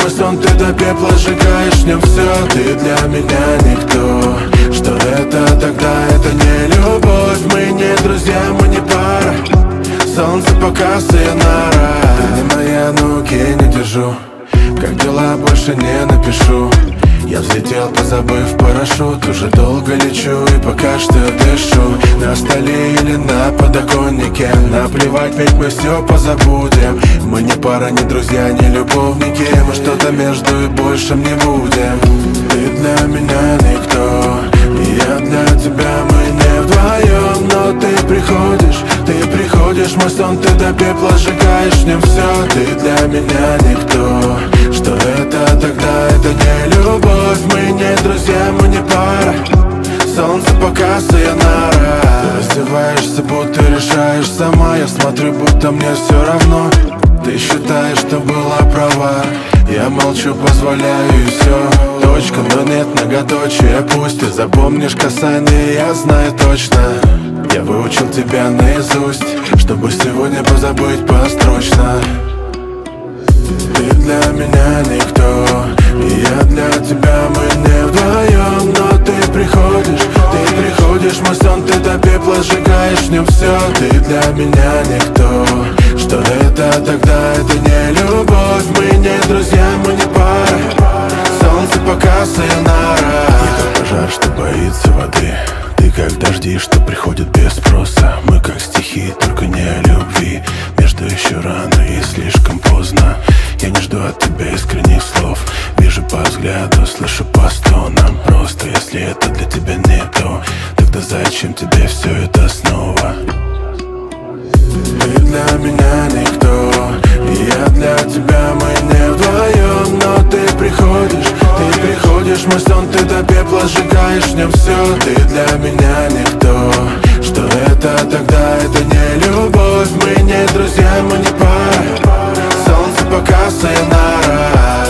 мой сон, ты до пепла сжигаешь в нем все. Ты для меня никто. Что это тогда? Это не любовь. Мы не друзья, мы не пара. Солнце пока sayonara. Ты не моя, но руки не держу. Как дела, больше не напишу. Я взлетел, позабыв парашют. Уже долго лечу и пока что дышу. На столе или на подоконнике. Наплевать, ведь мы все позабудем. Мы не пара, не друзья, не любовники. Мы что-то между и большим не будем. Ты для меня никто, и я для тебя, мы не вдвоем. Но ты приходишь, мой сон, ты до пепла сжигаешь в нем все. Ты для меня никто. Что это тогда? Это не любовь. Мы не друзья, мы не пара. Солнце пока sayonara. Ты раздеваешься, будто решаешь сама. Я смотрю, будто мне все равно. Ты считаешь, что была права. Я молчу, позволяю и все. Точка, но нет многоточия. Пусть ты запомнишь касание, я знаю точно. Я выучил тебя наизусть, чтобы сегодня позабыть построчно. Ты для меня никто, и я для тебя, мы не вдвоем. Но ты приходишь, мой сон, ты до пепла сжигаешь в нем все. Ты для меня никто. Что это тогда? Это не любовь. Мы не друзья, мы не пара. Солнце пока sayonara. Я как пожар, что боится воды. Ты как дожди, что приходят без спроса. Мы как стихи, только не о любви. Между еще рано и слишком поздно. Я не жду от тебя искренних слов. Вижу по взгляду, слышу по стонам. Просто если это для тебя не то, тогда зачем тебе все это снова? Ты для меня никто, и я для тебя, мы не вдвоем. Но ты приходишь, мой сон, ты до пепла сжигаешь в нем все. Ты для меня никто. Что это тогда? Это не любовь. Мы не друзья, мы не пара. Солнце пока sayonara.